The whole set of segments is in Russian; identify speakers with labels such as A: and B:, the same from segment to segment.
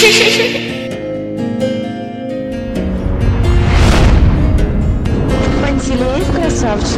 A: Пантелеев красавчик.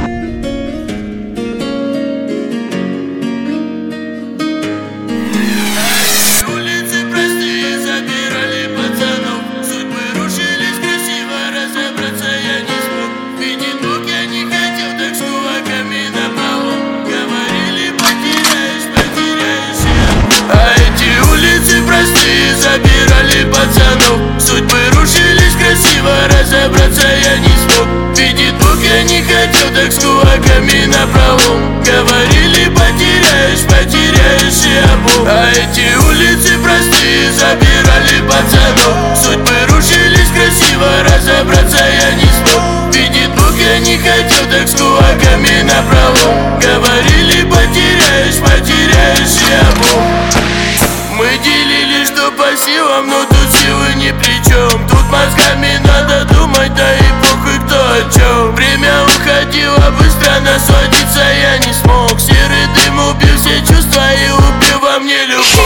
B: Забирали пацанов, судьбы рушились красиво, разобраться я не смог. Видит Бог, я не хотел, так с кулаками напролом. Говорили, потеряешь, потеряешь и обум. А эти улицы простые забирали пацанов, судьбы рушились красиво, разобраться я не смог. Видит Бог, я не хотел, так с кулаками напролом. Говорили, потеряешь, потеряешь и обум. Мы делили, что по силам, но тут силы ни при чем. Тут мозгами надо думать, да и похуй кто о чем. Время уходило быстро, насладиться я не смог. Серый дым убил все чувства и убил во мне любовь.